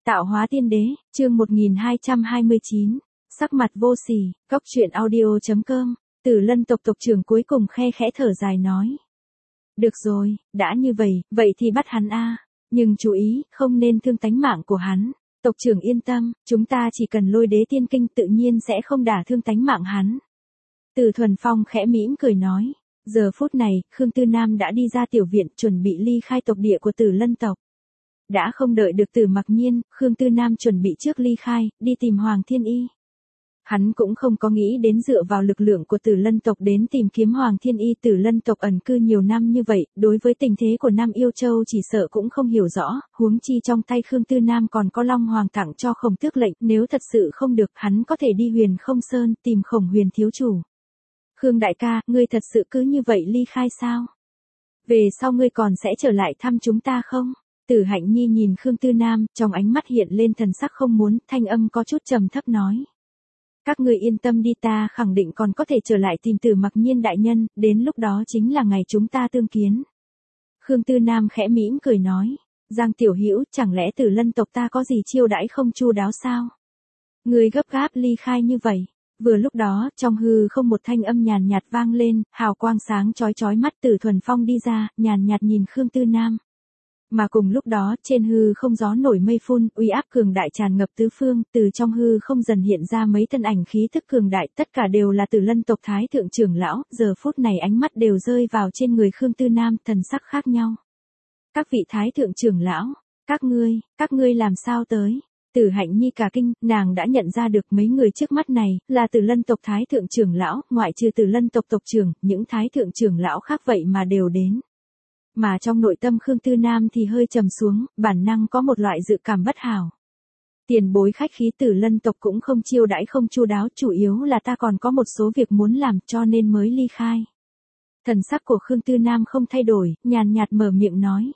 Tạo hóa tiên đế, chương 1229, sắc mặt vô sỉ, cóc truyện audio.com, Tử Lân tộc tộc trưởng cuối cùng khe khẽ thở dài nói. Được rồi, đã như vậy thì bắt hắn a, nhưng chú ý, không nên thương tánh mạng của hắn. Tộc trưởng yên tâm, chúng ta chỉ cần lôi đế tiên kinh tự nhiên sẽ không đả thương tánh mạng hắn. Từ Thuần Phong khẽ mỉm cười nói, giờ phút này, Khương Tư Nam đã đi ra tiểu viện chuẩn bị ly khai tộc địa của Tử Lân tộc. Đã không đợi được Tử Mặc Nhiên, Khương Tư Nam chuẩn bị trước ly khai, đi tìm Hoàng Thiên Y. Hắn cũng không có nghĩ đến dựa vào lực lượng của Tử Lân tộc đến tìm kiếm Hoàng Thiên Y. Tử Lân tộc ẩn cư nhiều năm như vậy, đối với tình thế của Nam Yêu Châu chỉ sợ cũng không hiểu rõ, huống chi trong tay Khương Tư Nam còn có Long Hoàng tặng cho Khổng Tước lệnh, nếu thật sự không được, hắn có thể đi Huyền Không Sơn tìm Khổng Huyền thiếu chủ. Khương đại ca, ngươi thật sự cứ như vậy ly khai sao? Về sau ngươi còn sẽ trở lại thăm chúng ta không? Tử Hạnh Nhi nhìn Khương Tư Nam, trong ánh mắt hiện lên thần sắc không muốn, thanh âm có chút trầm thấp nói. Các ngươi yên tâm đi, ta khẳng định còn có thể trở lại tìm Tử Mặc Nhiên đại nhân, đến lúc đó chính là ngày chúng ta tương kiến. Khương Tư Nam khẽ mỉm cười nói, Giang tiểu hữu, chẳng lẽ Tử Lân tộc ta có gì chiêu đãi không chu đáo sao? Ngươi gấp gáp ly khai như vậy. Vừa lúc đó, trong hư không một thanh âm nhàn nhạt vang lên, hào quang sáng chói chói mắt. Từ Thuần Phong đi ra, nhàn nhạt nhìn Khương Tư Nam. Mà cùng lúc đó, trên hư không gió nổi mây phun, uy áp cường đại tràn ngập tứ phương, từ trong hư không dần hiện ra mấy thân ảnh khí tức cường đại, tất cả đều là Tử Lân tộc thái thượng trưởng lão, giờ phút này ánh mắt đều rơi vào trên người Khương Tư Nam, thần sắc khác nhau. Các vị thái thượng trưởng lão, các ngươi làm sao tới? Tử Hạnh Nhi cả kinh, nàng đã nhận ra được mấy người trước mắt này, là Tử Lân tộc thái thượng trưởng lão, ngoại trừ Tử Lân tộc tộc trưởng, những thái thượng trưởng lão khác vậy mà đều đến. Mà trong nội tâm Khương Tư Nam thì hơi trầm xuống, bản năng có một loại dự cảm bất hảo. Tiền bối khách khí, Tử Lân tộc cũng không chiêu đãi không chu đáo, chủ yếu là ta còn có một số việc muốn làm cho nên mới ly khai. Thần sắc của Khương Tư Nam không thay đổi, nhàn nhạt mở miệng nói.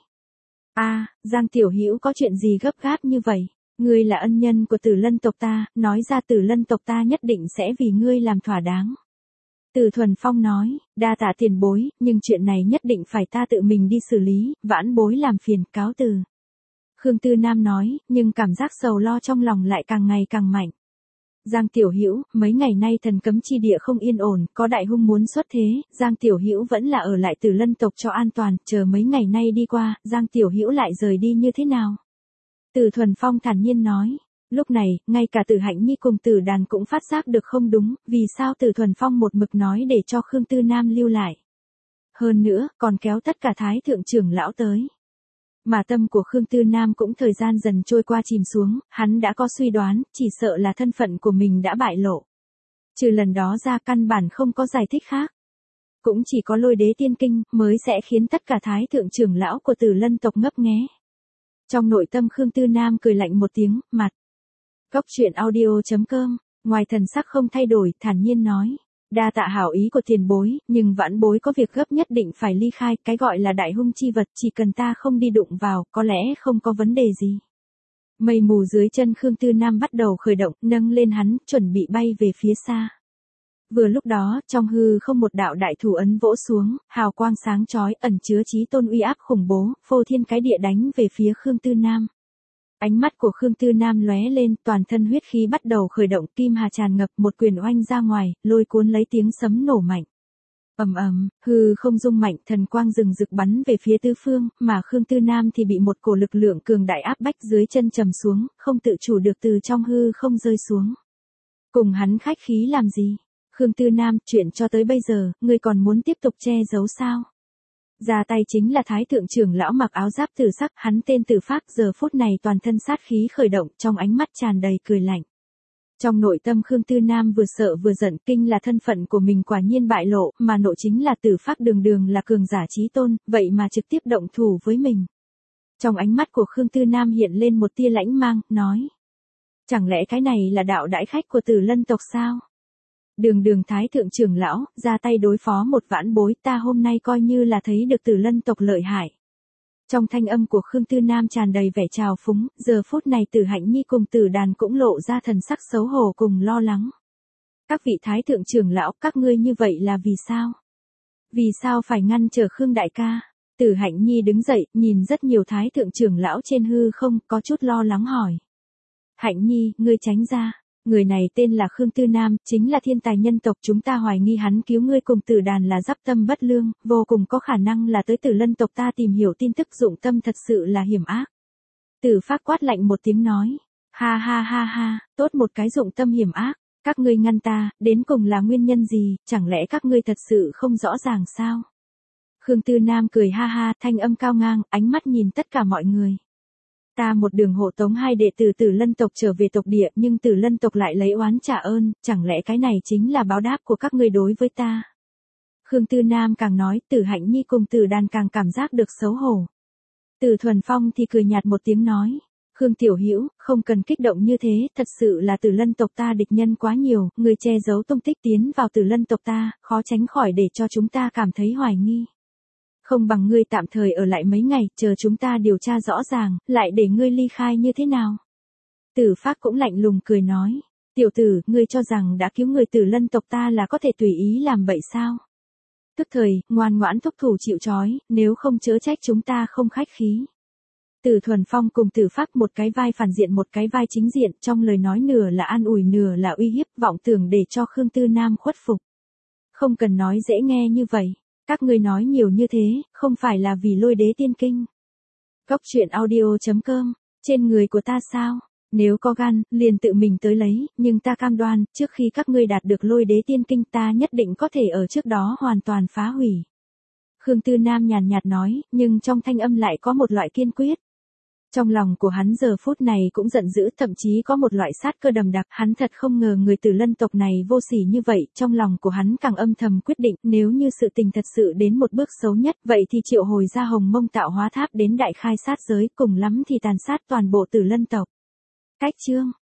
Giang tiểu hữu có chuyện gì gấp gáp như vậy? Ngươi là ân nhân của Tử Lân tộc ta, nói ra Tử Lân tộc ta nhất định sẽ vì ngươi làm thỏa đáng. Từ Thuần Phong nói, đa tạ tiền bối, nhưng chuyện này nhất định phải ta tự mình đi xử lý, vãn bối làm phiền, cáo từ. Khương Tư Nam nói, nhưng cảm giác sầu lo trong lòng lại càng ngày càng mạnh. Giang tiểu hữu, mấy ngày nay thần cấm chi địa không yên ổn, có đại hung muốn xuất thế, Giang tiểu hữu vẫn là ở lại Tử Lân tộc cho an toàn, chờ mấy ngày nay đi qua, Giang tiểu hữu lại rời đi như thế nào? Từ Thuần Phong thản nhiên nói. Lúc này, ngay cả Tử Hạnh Nhi cùng Tử Đàn cũng phát giác được không đúng, vì sao Từ Thuần Phong một mực nói để cho Khương Tư Nam lưu lại. Hơn nữa, còn kéo tất cả thái thượng trưởng lão tới. Mà tâm của Khương Tư Nam cũng thời gian dần trôi qua chìm xuống, hắn đã có suy đoán, chỉ sợ là thân phận của mình đã bại lộ. Trừ lần đó ra căn bản không có giải thích khác. Cũng chỉ có lôi đế tiên kinh mới sẽ khiến tất cả thái thượng trưởng lão của Tử Lân tộc ngấp nghé. Trong nội tâm Khương Tư Nam cười lạnh một tiếng, mặt. Cóc truyện audio.com, ngoài thần sắc không thay đổi, thản nhiên nói. Đa tạ hảo ý của tiền bối, nhưng vãn bối có việc gấp nhất định phải ly khai, cái gọi là đại hung chi vật chỉ cần ta không đi đụng vào, có lẽ không có vấn đề gì. Mây mù dưới chân Khương Tư Nam bắt đầu khởi động, nâng lên hắn, chuẩn bị bay về phía xa. Vừa lúc đó, trong hư không một đạo đại thủ ấn vỗ xuống, hào quang sáng chói, ẩn chứa chí tôn uy áp khủng bố, phô thiên cái địa đánh về phía Khương Tư Nam. Ánh mắt của Khương Tư Nam lóe lên, toàn thân huyết khí bắt đầu khởi động, kim hà tràn ngập, một quyền oanh ra ngoài, lôi cuốn lấy tiếng sấm nổ mạnh. Ầm ầm, hư không rung mạnh, thần quang rừng rực bắn về phía tứ phương, mà Khương Tư Nam thì bị một cổ lực lượng cường đại áp bách dưới chân trầm xuống, không tự chủ được từ trong hư không rơi xuống. Cùng hắn khách khí làm gì? Khương Tư Nam, chuyện cho tới bây giờ, ngươi còn muốn tiếp tục che giấu sao? Ra tay chính là thái thượng trưởng lão mặc áo giáp tử sắc, hắn tên Tử Phác, giờ phút này toàn thân sát khí khởi động, trong ánh mắt tràn đầy cười lạnh. Trong nội tâm Khương Tư Nam vừa sợ vừa giận, kinh là thân phận của mình quả nhiên bại lộ, mà nộ chính là Tử Phác đường đường là cường giả chí tôn, vậy mà trực tiếp động thủ với mình. Trong ánh mắt của Khương Tư Nam hiện lên một tia lãnh mang, nói. Chẳng lẽ cái này là đạo đãi khách của Tử Lân tộc sao? Đường thái thượng trưởng lão, ra tay đối phó một vãn bối, ta hôm nay coi như là thấy được Tử Lân tộc lợi hại. Trong thanh âm của Khương Tư Nam tràn đầy vẻ trào phúng, giờ phút này Tử Hạnh Nhi cùng Tử Đàn cũng lộ ra thần sắc xấu hổ cùng lo lắng. Các vị thái thượng trưởng lão, các ngươi như vậy là vì sao? Vì sao phải ngăn trở Khương đại ca? Tử Hạnh Nhi đứng dậy, nhìn rất nhiều thái thượng trưởng lão trên hư không, có chút lo lắng hỏi. Hạnh Nhi, ngươi tránh ra. Người này tên là Khương Tư Nam, chính là thiên tài nhân tộc, chúng ta hoài nghi hắn cứu ngươi cùng Tử Đàn là giáp tâm bất lương, vô cùng có khả năng là tới Tử Lân tộc ta tìm hiểu tin tức, dụng tâm thật sự là hiểm ác. Tử Phác quát lạnh một tiếng nói, ha ha ha ha, tốt một cái dụng tâm hiểm ác, các ngươi ngăn ta, đến cùng là nguyên nhân gì, chẳng lẽ các ngươi thật sự không rõ ràng sao? Khương Tư Nam cười ha ha, thanh âm cao ngang, ánh mắt nhìn tất cả mọi người. Ta một đường hộ tống hai đệ tử Tử Lân tộc trở về tộc địa, nhưng Tử Lân tộc lại lấy oán trả ơn, chẳng lẽ cái này chính là báo đáp của các ngươi đối với ta? Khương Tư Nam càng nói, Tử Hạnh Nhi cùng Tử Đàn càng cảm giác được xấu hổ. Tử Thuần Phong thì cười nhạt một tiếng nói, Khương tiểu hữu, không cần kích động như thế, thật sự là Tử Lân tộc ta địch nhân quá nhiều, người che giấu tung tích tiến vào Tử Lân tộc ta, khó tránh khỏi để cho chúng ta cảm thấy hoài nghi. Không bằng ngươi tạm thời ở lại mấy ngày, chờ chúng ta điều tra rõ ràng, lại để ngươi ly khai như thế nào? Tử Phác cũng lạnh lùng cười nói, tiểu tử, ngươi cho rằng đã cứu người Tử Lân tộc ta là có thể tùy ý làm bậy sao? Tức thời, ngoan ngoãn thúc thủ chịu trói, nếu không chớ trách chúng ta không khách khí. Tử Thuần Phong cùng Tử Phác một cái vai phản diện một cái vai chính diện, trong lời nói nửa là an ủi nửa là uy hiếp, vọng tưởng để cho Khương Tư Nam khuất phục. Không cần nói dễ nghe như vậy. Các ngươi nói nhiều như thế, không phải là vì Lôi Đế Tiên Kinh. Cốc truyện audio.com, trên người của ta sao? Nếu có gan, liền tự mình tới lấy, nhưng ta cam đoan, trước khi các ngươi đạt được Lôi Đế Tiên Kinh ta nhất định có thể ở trước đó hoàn toàn phá hủy. Khương Tư Nam nhàn nhạt nói, nhưng trong thanh âm lại có một loại kiên quyết. Trong lòng của hắn giờ phút này cũng giận dữ, thậm chí có một loại sát cơ đầm đặc, hắn thật không ngờ người Tử Lân tộc này vô sỉ như vậy, trong lòng của hắn càng âm thầm quyết định, nếu như sự tình thật sự đến một bước xấu nhất, vậy thì triệu hồi ra Hồng Mông Tạo Hóa Tháp đến đại khai sát giới, cùng lắm thì tàn sát toàn bộ Tử Lân tộc. Cách chương